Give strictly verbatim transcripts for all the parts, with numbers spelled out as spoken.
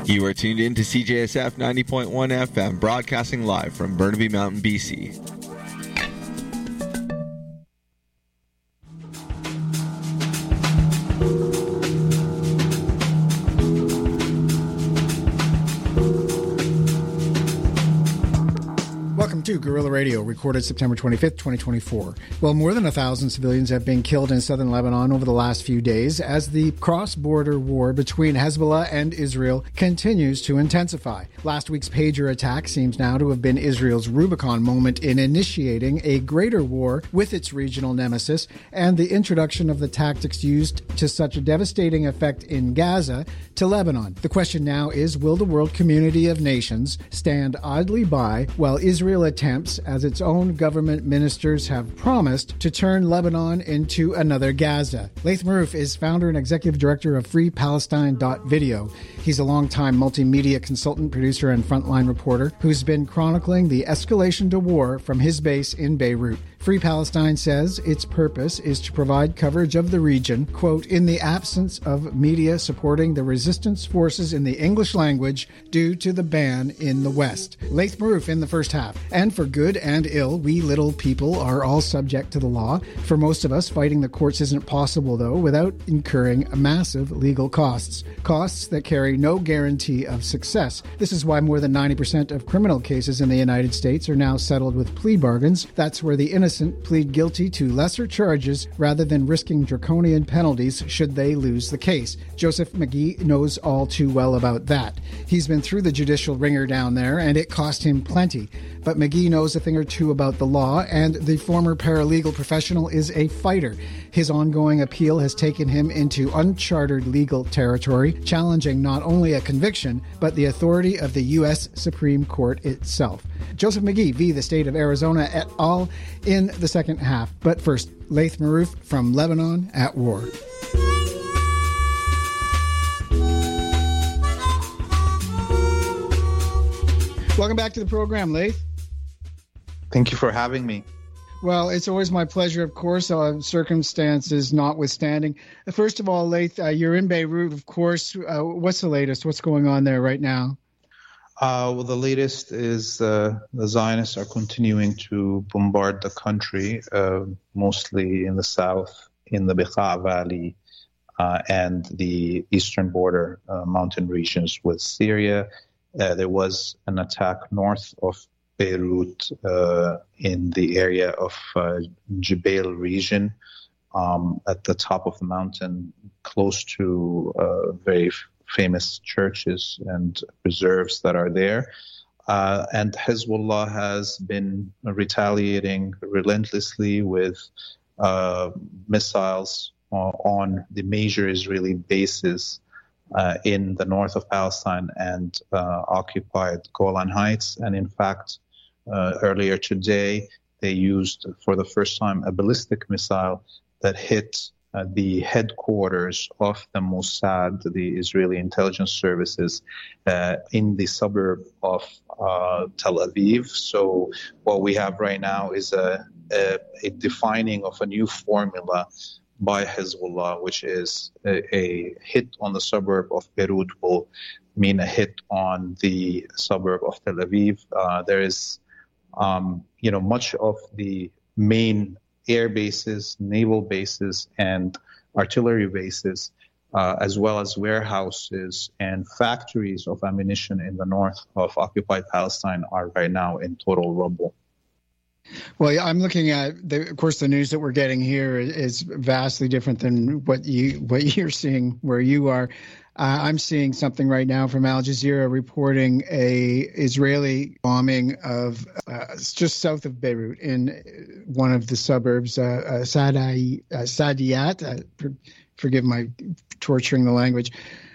You are tuned in to C J S F ninety point one F M, broadcasting live from Burnaby Mountain, B C. To Guerrilla Radio, recorded September twenty-fifth, twenty twenty-four. Well, more than a thousand civilians have been killed in southern Lebanon over the last few days as the cross-border war between Hezbollah and Israel continues to intensify. Last week's pager attack seems now to have been Israel's Rubicon moment in initiating a greater war with its regional nemesis, and the introduction of the tactics used to such a devastating effect in Gaza to Lebanon. The question now is, will the world community of nations stand idly by while Israel attempts, as its own government ministers have promised, to turn Lebanon into another Gaza? Laith Marouf is founder and executive director of Free Palestine dot video. He's a longtime multimedia consultant, producer, and frontline reporter who's been chronicling the escalation to war from his base in Beirut. Free Palestine says its purpose is to provide coverage of the region, quote, in the absence of media supporting the resistance forces in the English language due to the ban in the West. Laith Marouf in the first half. And for good and ill, we little people are all subject to the law. For most of us, fighting the courts isn't possible, though, without incurring massive legal costs. Costs that carry no guarantee of success. This is why more than ninety percent of criminal cases in the United States are now settled with plea bargains. That's where the innocent plead guilty to lesser charges rather than risking draconian penalties should they lose the case. Joseph McGee knows all too well about that. He's been through the judicial ringer down there, and it cost him plenty. But McGee knows a thing or two about the law, and the former paralegal professional is a fighter. His ongoing appeal has taken him into uncharted legal territory, challenging not only a conviction, but the authority of the U S Supreme Court itself. Joseph McGee, v. the State of Arizona et al. In the second half. But first, Laith Marouf from Lebanon at War. Welcome back to the program, Laith. Thank you for having me. Well, it's always my pleasure, of course, uh, circumstances notwithstanding. First of all, Laith, uh, you're in Beirut, of course. Uh, what's the latest? What's going on there right now? Uh, well, the latest is uh, the Zionists are continuing to bombard the country, uh, mostly in the south, in the Bekaa Valley, uh, and the eastern border uh, mountain regions with Syria. Uh, there was an attack north of Beirut uh, in the area of uh, Jbeil region, um, at the top of the mountain, close to uh, very famous churches and preserves that are there. Uh, and Hezbollah has been retaliating relentlessly with uh, missiles uh, on the major Israeli bases uh, in the north of Palestine and uh, occupied Golan Heights. And in fact, uh, earlier today, they used for the first time a ballistic missile that hit Uh, the headquarters of the Mossad, the Israeli intelligence services, uh, in the suburb of uh, Tel Aviv. So what we have right now is a, a, a defining of a new formula by Hezbollah, which is a, a hit on the suburb of Beirut will mean a hit on the suburb of Tel Aviv. Uh, there is, um, you know, much of the main air bases, naval bases, and artillery bases, uh, as well as warehouses and factories of ammunition in the north of occupied Palestine are right now in total rubble. Well, yeah, I'm looking at, the, of course, the news that we're getting here is vastly different than what you what you're seeing where you are. Uh, I'm seeing something right now from Al Jazeera reporting a Israeli bombing of uh, just south of Beirut in one of the suburbs, uh, uh, Sadai, uh, Sadiyat. Uh, for, forgive my torturing the language.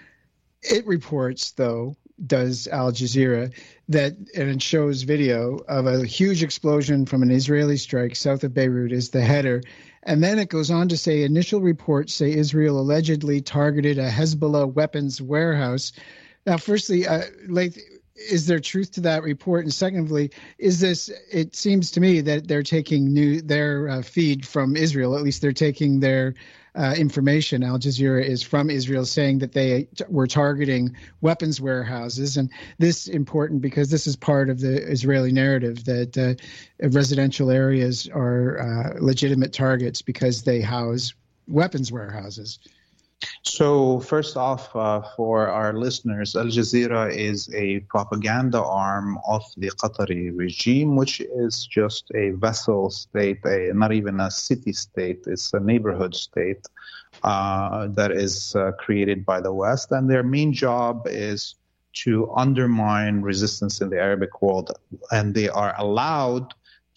It reports, though, does Al Jazeera, that, and it shows video of a huge explosion from an Israeli strike south of Beirut is the header. And then it goes on to say initial reports say Israel allegedly targeted a Hezbollah weapons warehouse. Now, firstly, uh, Laith, is there truth to that report? And secondly, is this, it seems to me that they're taking new their uh, feed from Israel, at least they're taking their uh, information. Al Jazeera is from Israel, saying that they t- were targeting weapons warehouses. And this is important because this is part of the Israeli narrative that uh, residential areas are uh, legitimate targets because they house weapons warehouses. So first off, uh, for our listeners, Al Jazeera is a propaganda arm of the Qatari regime, which is just a vassal state, a, not even a city state. It's a neighborhood state uh, that is uh, created by the West. And their main job is to undermine resistance in the Arabic world. And they are allowed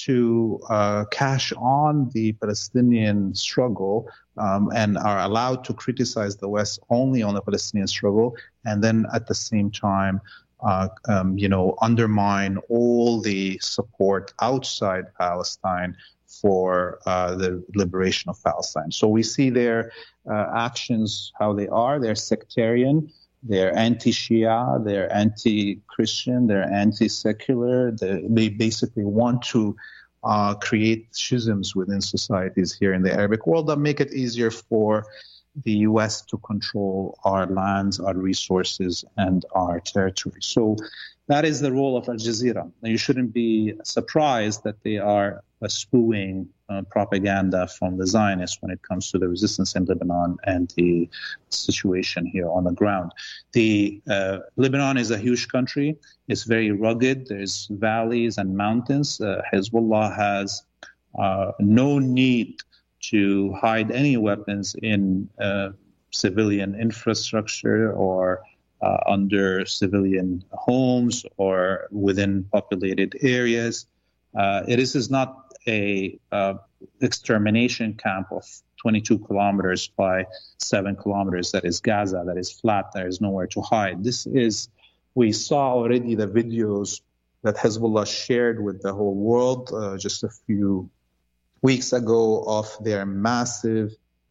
to uh, cash on the Palestinian struggle um, and are allowed to criticize the West only on the Palestinian struggle, and then at the same time, uh, um, you know, undermine all the support outside Palestine for uh, the liberation of Palestine. So we see their uh, actions, how they are. They're sectarian. They're anti-Shia, they're anti-Christian, they're anti-secular. They, they basically want to uh, create schisms within societies here in the Arabic world that make it easier for the U S to control our lands, our resources, and our territory. So that is the role of Al Jazeera. Now, you shouldn't be surprised that they are uh, spewing uh, propaganda from the Zionists when it comes to the resistance in Lebanon and the situation here on the ground. The uh, Lebanon is a huge country. It's very rugged. There's valleys and mountains. Uh, Hezbollah has uh, no need to hide any weapons in uh, civilian infrastructure or uh, under civilian homes or within populated areas. Uh, it is, is not a uh, extermination camp of twenty-two kilometers by seven kilometers. That is Gaza. That is flat. There is nowhere to hide. This is, we saw already the videos that Hezbollah shared with the whole world uh, just a few weeks ago of their massive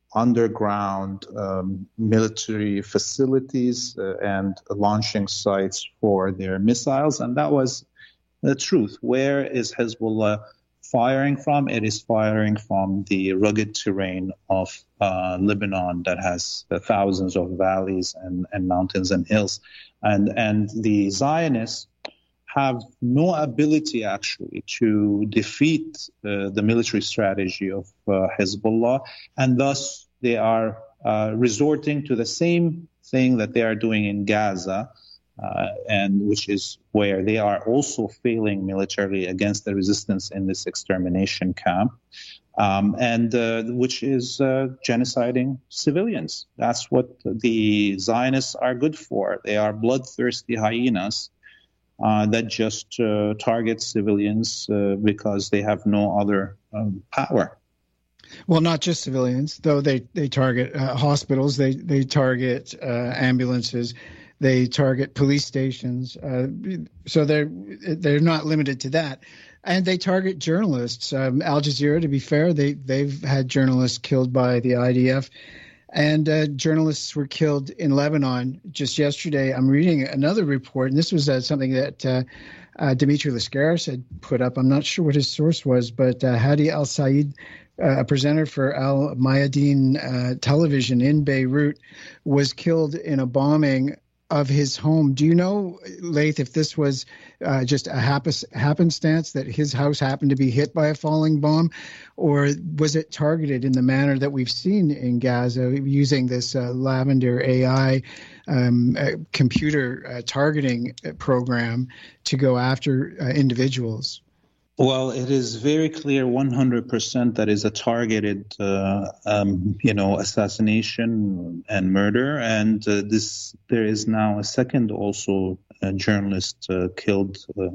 underground um, military facilities uh, and launching sites for their missiles. And that was the truth. Where is Hezbollah firing from? It is firing from the rugged terrain of uh, Lebanon that has uh, thousands of valleys and, and mountains and hills. And, and the Zionists have no ability actually to defeat uh, the military strategy of uh, Hezbollah, and thus they are uh, resorting to the same thing that they are doing in Gaza, uh, and which is where they are also failing militarily against the resistance in this extermination camp, um, and uh, which is uh, genociding civilians. That's what the Zionists are good for. They are bloodthirsty hyenas Uh, that just uh, target civilians uh, because they have no other um, power. Well, not just civilians, though. They they target uh, hospitals. They they target uh, ambulances. They target police stations. Uh, so they're they're not limited to that, and they target journalists. Um, Al Jazeera, to be fair, they they've had journalists killed by the I D F. And uh, journalists were killed in Lebanon just yesterday. I'm reading another report, and this was uh, something that uh, uh, Dimitri Lascaris had put up. I'm not sure what his source was, but uh, Hadi Al-Said, uh, a presenter for Al Mayadeen uh, television in Beirut, was killed in a bombing of his home. Do you know, Laith, if this was uh, just a happen- happenstance that his house happened to be hit by a falling bomb, or was it targeted in the manner that we've seen in Gaza using this uh, Lavender A I um, uh, computer uh, targeting program to go after uh, individuals? Well, it is very clear one hundred percent that is a targeted, uh, um, you know, assassination and murder. And uh, this, there is now a second also a journalist uh, killed uh,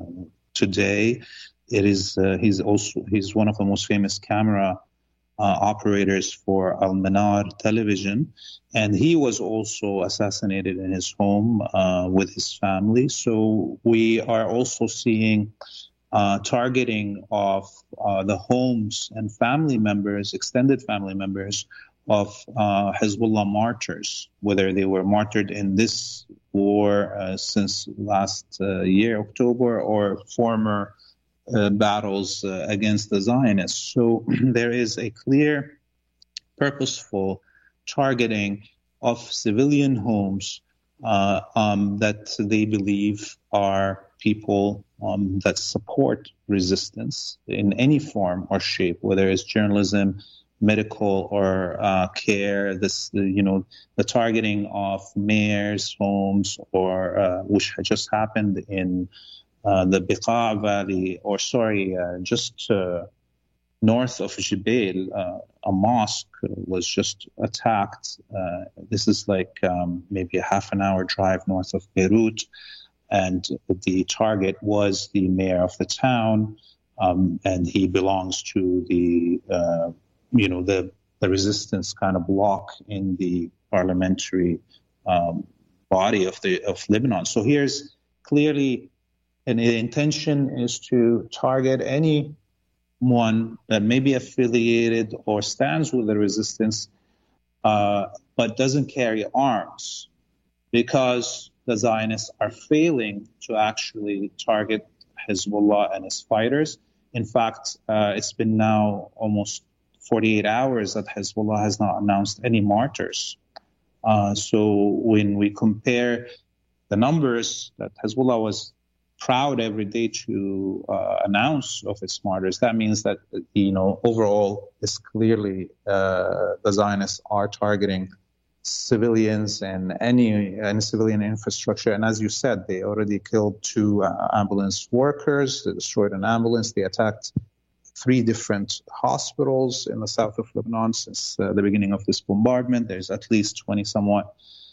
today. It is, uh, he's also, he's one of the most famous camera uh, operators for Al Manar television. And he was also assassinated in his home uh, with his family. So we are also seeing Uh, targeting of uh, the homes and family members, extended family members of uh, Hezbollah martyrs, whether they were martyred in this war uh, since last uh, year, October, or former uh, battles uh, against the Zionists. So there is a clear, purposeful targeting of civilian homes uh, um, that they believe are people um, that support resistance in any form or shape, whether it's journalism, medical, or uh, care. This, you know, the targeting of mayors' homes, or uh, which had just happened in uh, the Beqa Valley, or sorry, uh, just uh, north of Jbeil, uh, a mosque was just attacked. Uh, this is like um, maybe a half an hour drive north of Beirut. And the target was the mayor of the town, um, and he belongs to the, uh, you know, the, the resistance kind of bloc in the parliamentary um, body of the of Lebanon. So here's clearly an intention is to target anyone that may be affiliated or stands with the resistance, uh, but doesn't carry arms, because the Zionists are failing to actually target Hezbollah and its fighters. In fact, uh, it's been now almost forty-eight hours that Hezbollah has not announced any martyrs. Uh, so when we compare the numbers that Hezbollah was proud every day to uh, announce of its martyrs, that means that, you know, overall, it's clearly uh, the Zionists are targeting civilians and any, any civilian infrastructure. And as you said, they already killed two uh, ambulance workers, they destroyed an ambulance, they attacked three different hospitals in the south of Lebanon since uh, the beginning of this bombardment. There's at least twenty somewhat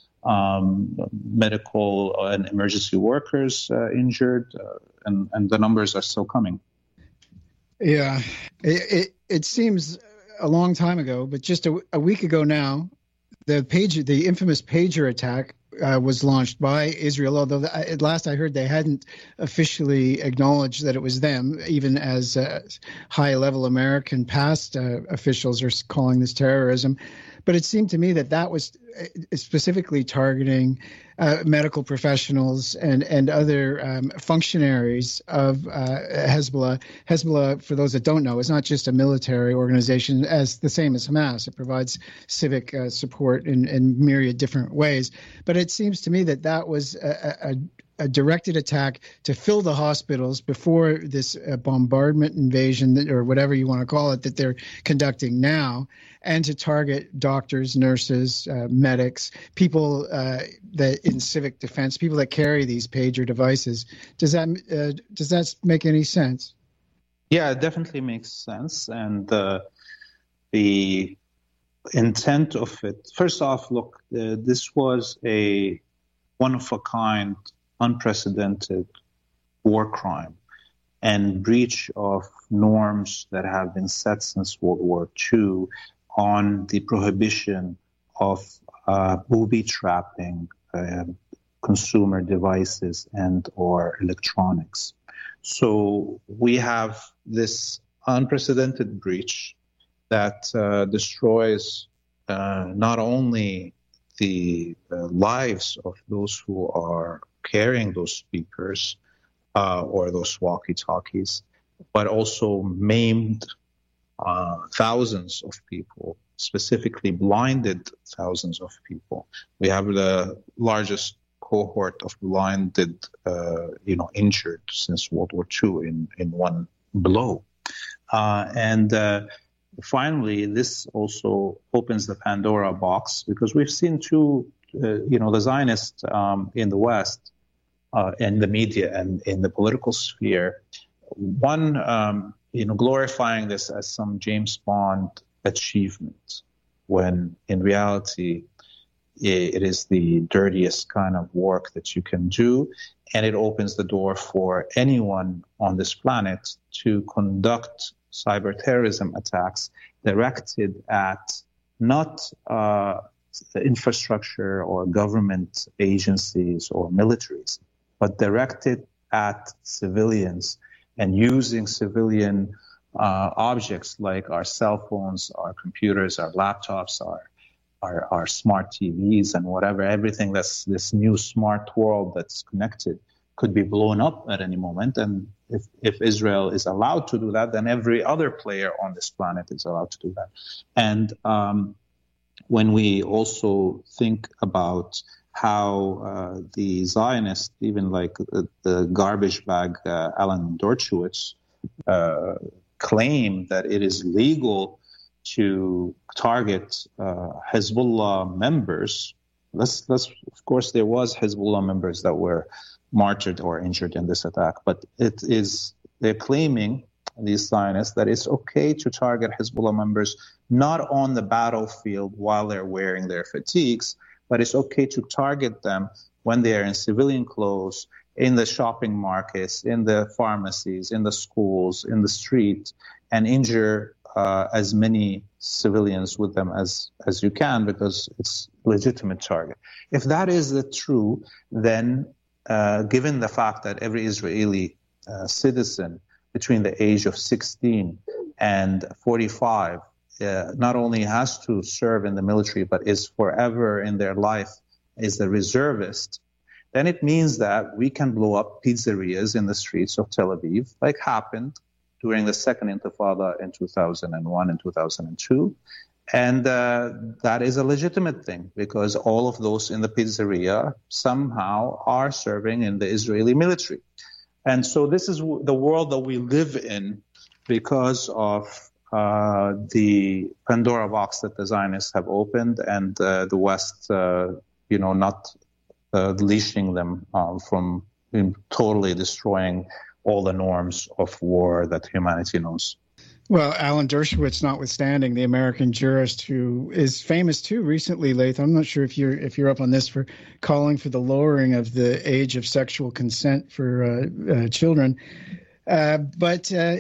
um, medical and emergency workers uh, injured, uh, and, and the numbers are still coming. Yeah, it, it, it seems a long time ago, but just a, a week ago now, the pager, the infamous pager attack uh, was launched by Israel, although the, at last I heard they hadn't officially acknowledged that it was them, even as uh, high-level American past uh, officials are calling this terrorism. But it seemed to me that that was specifically targeting uh, medical professionals and, and other um, functionaries of uh, Hezbollah. Hezbollah, for those that don't know, is not just a military organization, as the same as Hamas. It provides civic uh, support in, in myriad different ways. But it seems to me that that was a, a a directed attack to fill the hospitals before this uh, bombardment invasion, that, or whatever you want to call it, that they're conducting now, and to target doctors, nurses, uh, medics, people uh, that in civic defense, people that carry these pager devices. Does that uh, does that make any sense? Yeah, it definitely makes sense. And uh, the intent of it, first off, look, uh, this was a one-of-a-kind, unprecedented war crime and breach of norms that have been set since World War Two on the prohibition of uh, booby trapping uh, consumer devices and or electronics. So we have this unprecedented breach that uh, destroys uh, not only the uh, lives of those who are carrying those speakers uh, or those walkie-talkies, but also maimed uh, thousands of people, specifically blinded thousands of people. We have the largest cohort of blinded, uh, you know, injured since World War Two in, in one blow. Uh, and uh, finally, this also opens the Pandora box, because we've seen two, uh, you know, the Zionists um, in the West, uh, in the media and in the political sphere, one, um, you know, glorifying this as some James Bond achievement, when in reality it is the dirtiest kind of work that you can do, and it opens the door for anyone on this planet to conduct cyber terrorism attacks directed at not uh, infrastructure or government agencies or militaries, but directed at civilians and using civilian uh, objects like our cell phones, our computers, our laptops, our our, our smart T Vs and whatever, everything that's this new smart world that's connected could be blown up at any moment. And if, if Israel is allowed to do that, then every other player on this planet is allowed to do that. And um, when we also think about how uh, the Zionists, even like the, the garbage bag uh, Alan Dershowitz, uh, claim that it is legal to target uh, Hezbollah members. Let's, let's, of course, there was Hezbollah members that were martyred or injured in this attack, but it is, they're claiming, these Zionists, that it's okay to target Hezbollah members not on the battlefield while they're wearing their fatigues, but it's okay to target them when they are in civilian clothes, in the shopping markets, in the pharmacies, in the schools, in the street, and injure uh, as many civilians with them as, as you can, because it's a legitimate target. If that is the true, then uh, given the fact that every Israeli uh, citizen between the age of sixteen and forty-five uh, not only has to serve in the military, but is forever in their life is a reservist, then it means that we can blow up pizzerias in the streets of Tel Aviv, like happened during the second Intifada in two thousand one and two thousand two. And uh, that is a legitimate thing, because all of those in the pizzeria somehow are serving in the Israeli military. And so this is the world that we live in because of uh, the Pandora box that the Zionists have opened, and uh, the West, uh, you know, not uh, leashing them um, from um, totally destroying all the norms of war that humanity knows. Well, Alan Dershowitz notwithstanding, the American jurist who is famous too recently, Laith, I'm not sure if you're if you're up on this, for calling for the lowering of the age of sexual consent for uh, uh, children. Uh, but uh,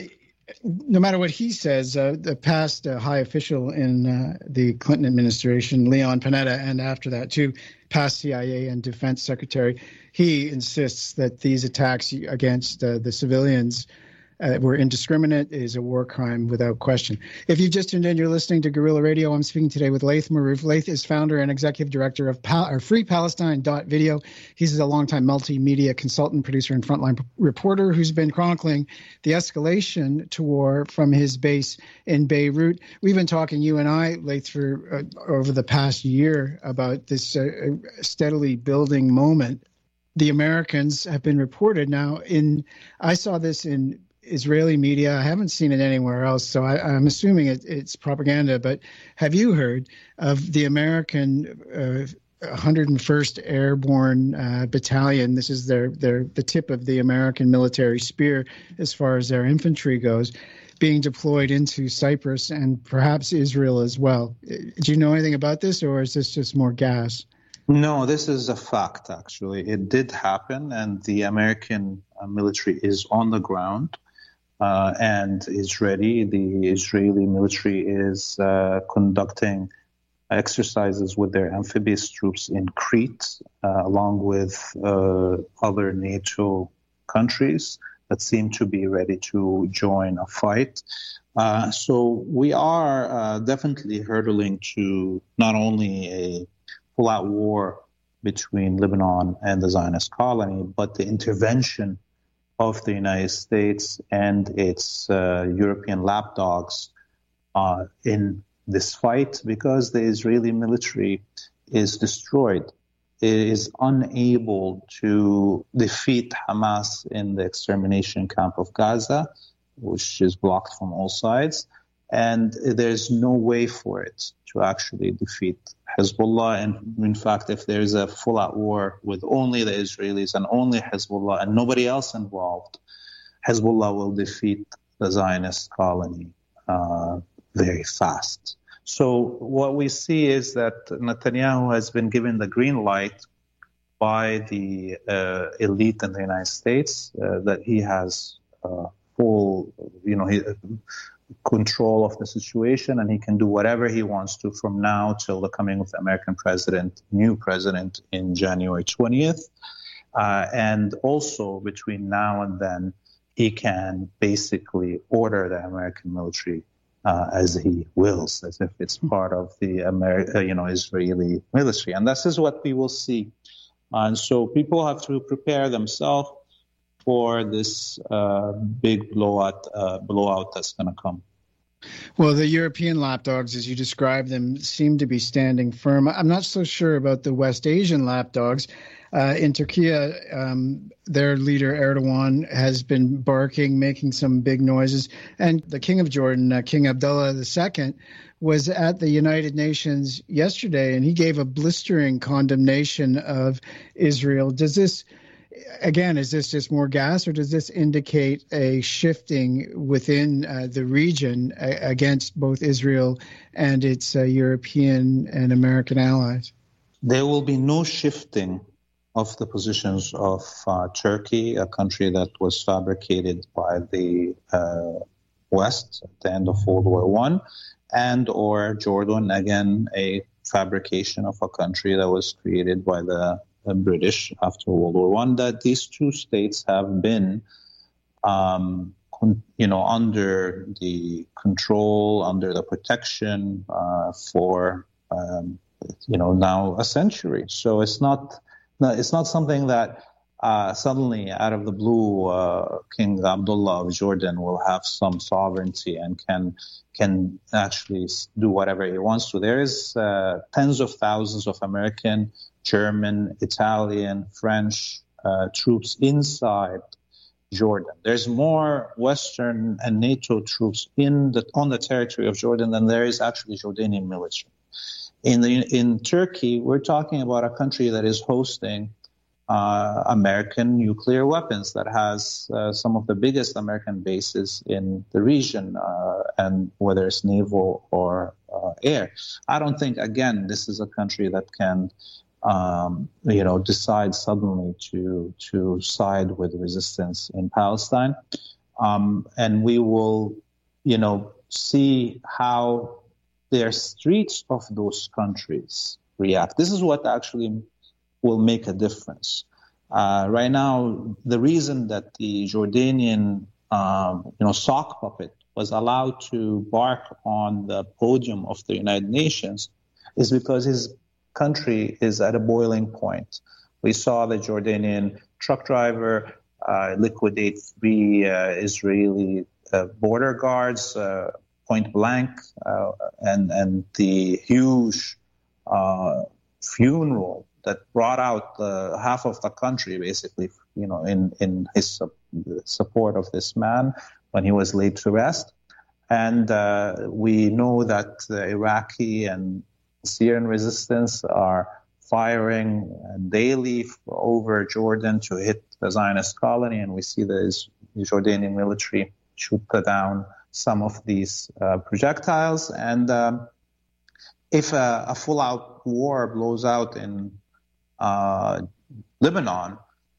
no matter what he says, uh, the past uh, high official in uh, the Clinton administration, Leon Panetta, and after that too, past C I A and defense secretary, he insists that these attacks against uh, the civilians Uh, were indiscriminate, is a war crime without question. If you've just tuned in, you're listening to Guerrilla Radio. I'm speaking today with Laith Marouf. Laith is founder and executive director of Pal- or Free Palestine dot video. He's a longtime multimedia consultant, producer, and frontline p- reporter who's been chronicling the escalation to war from his base in Beirut. We've been talking, you and I, Laith, for uh, over the past year about this uh, steadily building moment. The Americans have been reported now in, I saw this in Israeli media. I haven't seen it anywhere else, so I, I'm assuming it, it's propaganda. But have you heard of the American uh, one hundred first Airborne uh, Battalion? This is their their the tip of the American military spear as far as their infantry goes, being deployed into Cyprus and perhaps Israel as well. Do you know anything about this, or is this just more gas? No, this is a fact, actually. It did happen, and the American uh, military is on the ground. Uh, and is ready. The Israeli military is uh, conducting exercises with their amphibious troops in Crete, uh, along with uh, other NATO countries that seem to be ready to join a fight. Uh, so we are uh, definitely hurtling to not only a full-out war between Lebanon and the Zionist colony, but the intervention of the United States and its uh, European lapdogs uh, in this fight, because the Israeli military is destroyed. It is unable to defeat Hamas in the extermination camp of Gaza, which is blocked from all sides, and there's no way for it to actually defeat Hezbollah. And in fact, if there's a full-out war with only the Israelis and only Hezbollah and nobody else involved, Hezbollah will defeat the Zionist colony uh, very fast. So what we see is that Netanyahu has been given the green light by the uh, elite in the United States, uh, that he has uh, full, you know, he, control of the situation, and he can do whatever he wants to from now till the coming of the American president, new president, in January twentieth. Uh, and also between now and then, he can basically order the American military uh, as he wills, as if it's part of the Ameri- uh, you know, Israeli military. And this is what we will see. And so people have to prepare themselves for this uh, big blowout, uh, blowout that's going to come. Well, the European lapdogs, as you describe them, seem to be standing firm. I'm not so sure about the West Asian lapdogs. Uh, in Turkey, um, their leader Erdogan has been barking, making some big noises. And the King of Jordan, uh, King Abdullah the Second, was at the United Nations yesterday, and he gave a blistering condemnation of Israel. Does this, again, is this just more gas, or does this indicate a shifting within uh, the region uh, against both Israel and its uh, European and American allies? There will be no shifting of the positions of uh, Turkey, a country that was fabricated by the uh, West at the end of World War One, and or Jordan, again, a fabrication of a country that was created by the, the British after World War One. That these two states have been, um, con- you know, under the control, under the protection uh, for, um, you know, now a century. So it's not. No, it's not something that uh, suddenly, out of the blue, uh, King Abdullah of Jordan will have some sovereignty and can can actually do whatever he wants to. There is uh, tens of thousands of American, German, Italian, French uh, troops inside Jordan. There's more Western and NATO troops in the on the territory of Jordan than there is actually Jordanian military. In the, in Turkey, we're talking about a country that is hosting uh, American nuclear weapons, that has uh, some of the biggest American bases in the region, uh, and whether it's naval or uh, air. I don't think, again, this is a country that can, um, you know, decide suddenly to to side with resistance in Palestine, um, and we will, you know, see how their streets of those countries react. This is what actually will make a difference. Uh, right now, the reason that the Jordanian, um, you know, sock puppet was allowed to bark on the podium of the United Nations is because his country is at a boiling point. We saw the Jordanian truck driver uh, liquidate three uh, Israeli uh, border guards, uh, point blank, uh, and and the huge uh, funeral that brought out uh, half of the country, basically, you know, in in his su- support of this man when he was laid to rest. And uh, we know that the Iraqi and Syrian resistance are firing daily over Jordan to hit the Zionist colony, and we see the Jordanian military shoot down some of these uh, projectiles. And um, if a, a full-out war blows out in uh, Lebanon,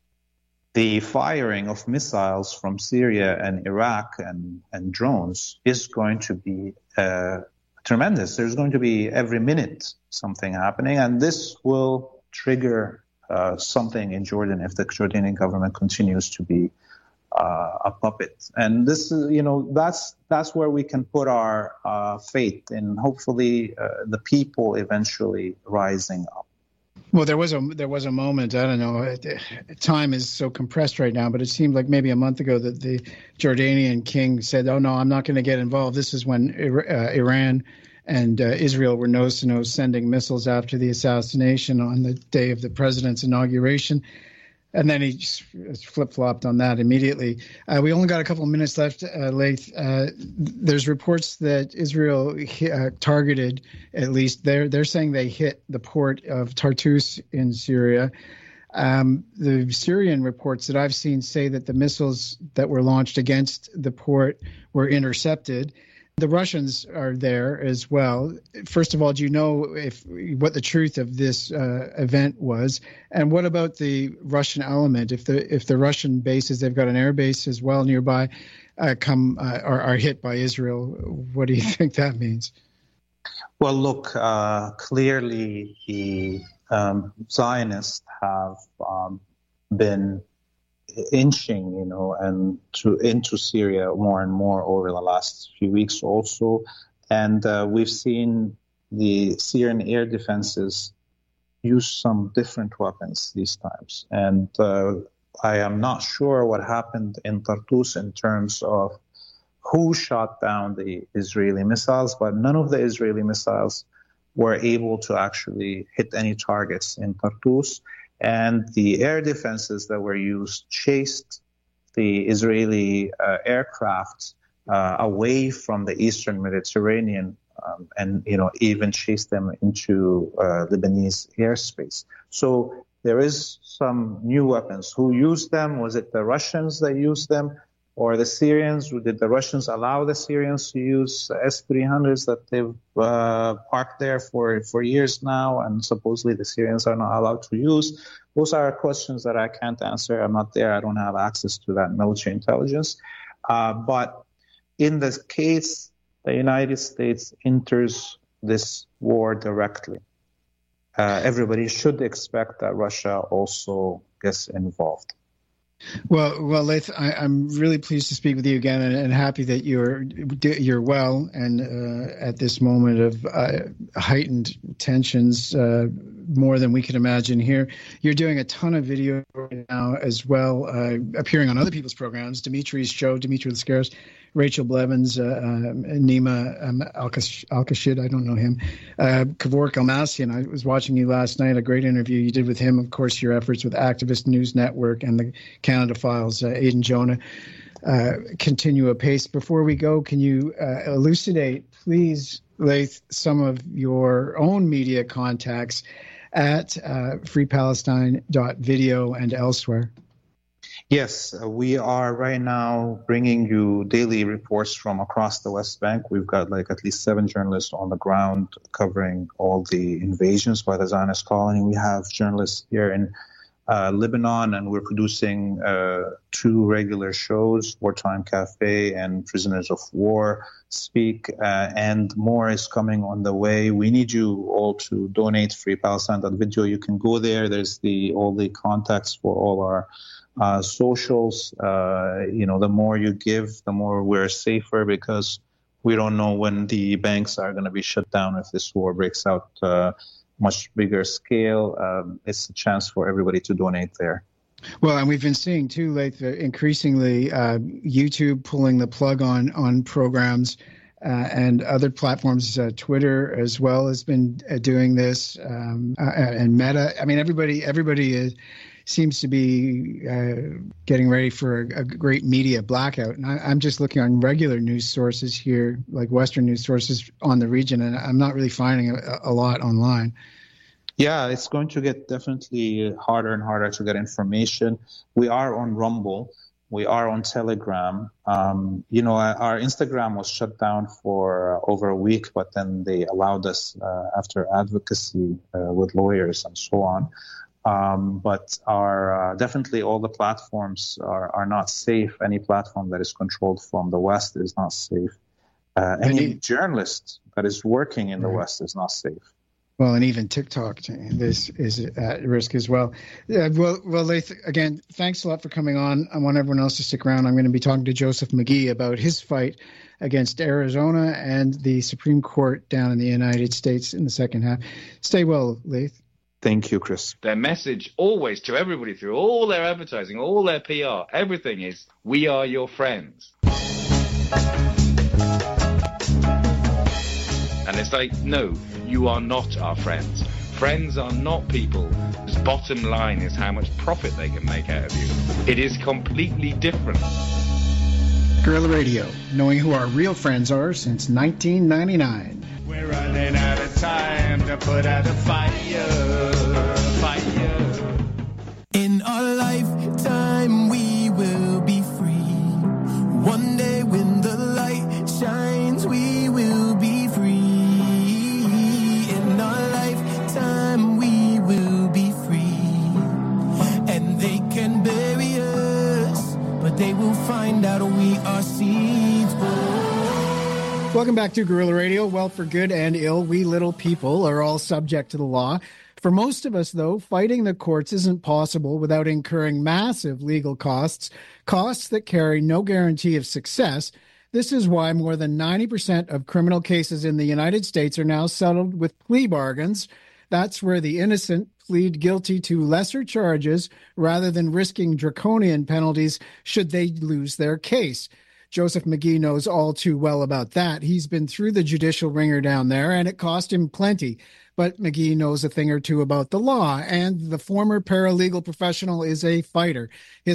the firing of missiles from Syria and Iraq and, and drones is going to be uh, tremendous. There's going to be every minute something happening, and this will trigger uh, something in Jordan if the Jordanian government continues to be Uh, a puppet. And this is, you know, that's that's where we can put our uh, faith in, hopefully, uh, the people eventually rising up. Well, there was a there was a moment, I don't know, time is so compressed right now, but it seemed like maybe a month ago that the Jordanian king said, oh, no, I'm not going to get involved. This is when uh, Iran and uh, Israel were nose to nose sending missiles after the assassination on the day of the president's inauguration. And then he just flip-flopped on that immediately. Uh, we only got a couple of minutes left, uh, Laith. Uh, there's reports that Israel uh, targeted, at least they're they're saying they hit the port of Tartus in Syria. Um, the Syrian reports that I've seen say that the missiles that were launched against the port were intercepted. The Russians are there as well. First of all, do you know if what the truth of this uh, event was? And what about the Russian element? If the if the Russian bases, they've got an air base as well nearby, uh, come uh, are, are hit by Israel, what do you think that means? Well, look, uh, clearly the um, Zionists have um, been inching, you know, and to into Syria more and more over the last few weeks also. And uh, we've seen the Syrian air defenses use some different weapons these times. And uh, I am not sure what happened in Tartus in terms of who shot down the Israeli missiles, but none of the Israeli missiles were able to actually hit any targets in Tartus. And the air defenses that were used chased the Israeli uh, aircraft uh, away from the eastern Mediterranean um, and, you know, even chased them into uh, Lebanese airspace. So there is some new weapons. Who used them? Was it the Russians that used them or the Syrians? Did the Russians allow the Syrians to use S three hundreds that they've uh, parked there for, for years now and supposedly the Syrians are not allowed to use? Those are questions that I can't answer. I'm not there. I don't have access to that military intelligence. Uh, but in this case, the United States enters this war directly. Uh, everybody should expect that Russia also gets involved. Well, well, Laith, I, I'm really pleased to speak with you again, and, and happy that you're you're well. And uh, at this moment of uh, heightened tensions, uh, more than we can imagine here, you're doing a ton of video right now as well, uh, appearing on other people's programs. Dimitri's show, Dimitri Lascaris, Rachel Blevins, uh, um, Nima um, Al-Kashid, I don't know him, uh, Kevork Almassian. I was watching you last night, a great interview you did with him. Of course, your efforts with Activist News Network and the Canada Files, uh, Aidan Jonah, uh, continue apace. Before we go, can you uh, elucidate, please, Laith, some of your own media contacts at uh, free palestine dot video and elsewhere? Yes, uh, we are right now bringing you daily reports from across the West Bank. We've got like at least seven journalists on the ground covering all the invasions by the Zionist colony. We have journalists here in uh, Lebanon, and we're producing uh, two regular shows, Wartime Cafe and Prisoners of War Speak, uh, and more is coming on the way. We need you all to donate free palestine dot video. You can go there. There's the all the contacts for all our Uh, socials. Uh, you know, the more you give, the more we're safer, because we don't know when the banks are going to be shut down if this war breaks out uh, much bigger scale. Um, it's a chance for everybody to donate there. Well, and we've been seeing too, like, increasingly uh, YouTube pulling the plug on on programs uh, and other platforms. Uh, Twitter as well has been uh, doing this, um, uh, and Meta. I mean, everybody, everybody is. seems to be uh, getting ready for a, a great media blackout. And I, I'm just looking on regular news sources here, like Western news sources on the region, and I'm not really finding a, a lot online. Yeah, it's going to get definitely harder and harder to get information. We are on Rumble. We are on Telegram. Um, you know, our Instagram was shut down for uh, over a week, but then they allowed us uh, after advocacy uh, with lawyers and so on. Um, but our uh, definitely all the platforms are, are not safe. Any platform that is controlled from the West is not safe. Uh, any Any journalist that is working in the Right. West is not safe. Well, and even TikTok, this is at risk as well. Yeah, well, well, Laith, again, thanks a lot for coming on. I want everyone else to stick around. I'm going to be talking to Joseph McGee about his fight against Arizona and the Supreme Court down in the United States in the second half. Stay well, Laith. Thank you, Chris. Their message always to everybody through all their advertising, all their P R, everything is, we are your friends. And it's like, no, you are not our friends. Friends are not people whose bottom line is how much profit they can make out of you. It is completely different. Guerrilla Radio, knowing who our real friends are since nineteen ninety-nine. We're running out of time to put out a fire, fire. In our lifetime we will be free. One day when the light shines we will be free. In our lifetime we will be free. And they can bury us, but they will find out we are seeds. Oh. Welcome back to Guerrilla Radio. Well, for good and ill, we little people are all subject to the law. For most of us, though, fighting the courts isn't possible without incurring massive legal costs, costs that carry no guarantee of success. This is why more than ninety percent of criminal cases in the United States are now settled with plea bargains. That's where the innocent plead guilty to lesser charges rather than risking draconian penalties should they lose their case. Joseph McGee knows all too well about that. He's been through the judicial ringer down there, and it cost him plenty. But McGee knows a thing or two about the law, and the former paralegal professional is a fighter. His